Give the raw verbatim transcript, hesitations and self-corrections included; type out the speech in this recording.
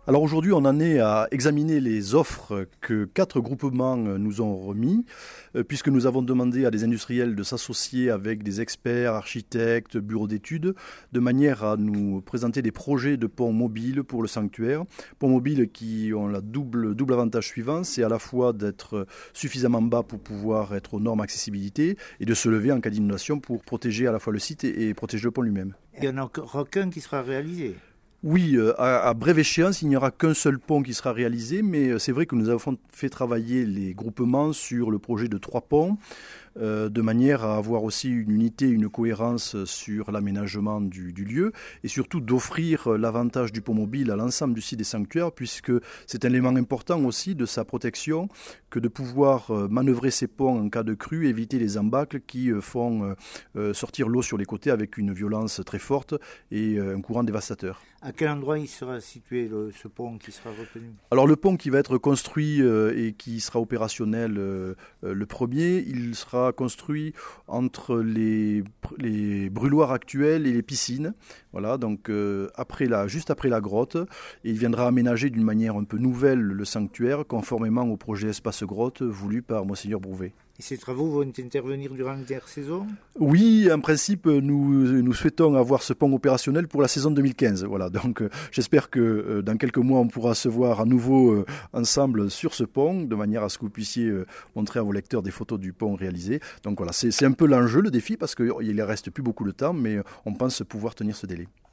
Alors aujourd'hui, on en est à examiner les offres que quatre groupements nous ont remis, euh, puisque nous avons demandé à des industriels de s'associer avec des experts, architectes, bureaux d'études, de manière à nous présenter des projets de ponts mobiles pour le sanctuaire. Ponts mobiles qui ont la double, double avantage suivant, c'est à la fois d'être suffisamment bas pour pouvoir être aux normes accessibilité et de se lever en cas d'inondation pour protéger à la fois le site et, et protéger le pont lui-même. Il n'y en a encore qu'un qui sera réalisé. Oui, euh, à, à brève échéance, il n'y aura qu'un seul pont qui sera réalisé, mais euh, c'est vrai que nous avons fait travailler les groupements sur le projet de trois ponts, euh, de manière à avoir aussi une unité, une cohérence sur l'aménagement du, du lieu, et surtout d'offrir l'avantage du pont mobile à l'ensemble du site des sanctuaires, puisque c'est un élément important aussi de sa protection, que de pouvoir manœuvrer ces ponts en cas de crue, éviter les embâcles qui font euh, sortir l'eau sur les côtés avec une violence très forte et euh, un courant dévastateur. À quel endroit il sera situé le, ce pont qui sera retenu? Alors le pont qui va être construit euh, et qui sera opérationnel euh, euh, le premier, il sera construit entre les, les brûloirs actuels et les piscines. Voilà, donc euh, après la, juste après la grotte, et il viendra aménager d'une manière un peu nouvelle le sanctuaire, conformément au projet Espace Grotte voulu par Monseigneur Brouvet. Et ces travaux vont intervenir durant l'intersaison? Oui, en principe, nous, nous souhaitons avoir ce pont opérationnel pour la saison deux mille quinze. Voilà, donc euh, j'espère que euh, dans quelques mois, on pourra se voir à nouveau euh, ensemble sur ce pont, de manière à ce que vous puissiez euh, montrer à vos lecteurs des photos du pont réalisé. Donc voilà, c'est, c'est un peu l'enjeu, le défi, parce qu'il ne reste plus beaucoup de temps, mais on pense pouvoir tenir ce délai.